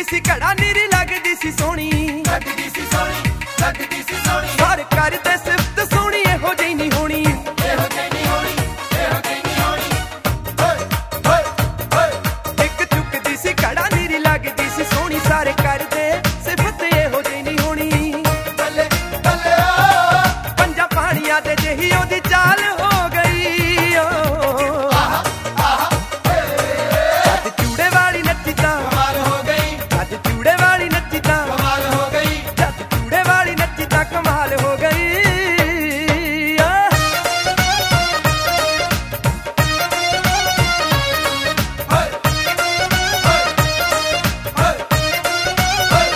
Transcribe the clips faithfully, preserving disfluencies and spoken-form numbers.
सी घड़ा नीरी लगदी सी सोहनी लगदी सी सोहनी लगदी सी सोहनी सारे करदे सिफत सोहनी एहो जेही नहीं होनी एहो जेही नहीं होनी एहो जेही नहीं होनी होए होए होए एक चुकदी सी घड़ा नीरी लगदी सी सोहनी सारे करदे सिफत एहो जेही नहीं होनी बल्ले बल्ले ओ पंजा पानियां दे जेही ओदी चाल हो गई ओ आहा आहा अज चूड़े वाली नच्ची तां कमाल हो गई अज चूड़े वाली नच्ची तां कमाल हो गई जद चूड़े वाली नच्ची तां कमाल हो गई आ। होए होए होए होए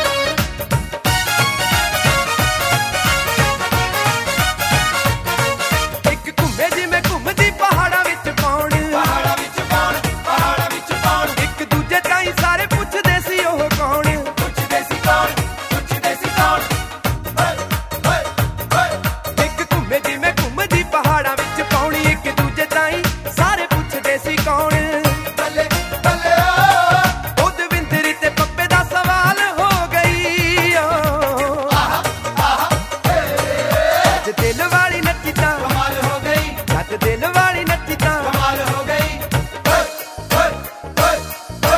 एक घुम्मे जिवें घुमदी पहाड़ां विच पौण पहाड़ा विच पाउण पहाड़ा विच पाउण एक दूजे ताईं सारे पुछदे सी ओह कौन पुछदे सी कौन पुछदे सी कौन होए होए होए एक घुम्मे जिवें घुमदी पहाड़ां विच पौणी एक दूजे ताईं सारे पुछदे सी कौन बल्ले बल्ले ओ ओ दविंदर ते पप्पे दा सवाल हो गई ओ आहा आहा जद दिल वाली नच्ची तां कमाल हो गई जद दिल वाली नच्ची तां कमाल हो गई होए होए होए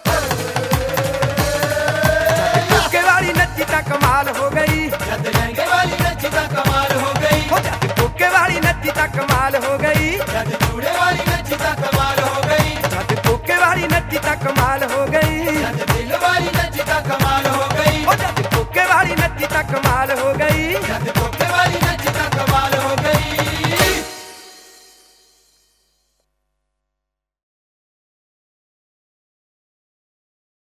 होए कोके वाली नच्ची तां कमाल हो गई जद लहंगे वाली नच्ची तां कमाल हो गई हो जद कोके वाली नच्ची तां कमाल हो गई जद चूड़े वाली नच्ची तां कमाल हो गई जद कोके वाली नच्ची तां कमाल हो गई जद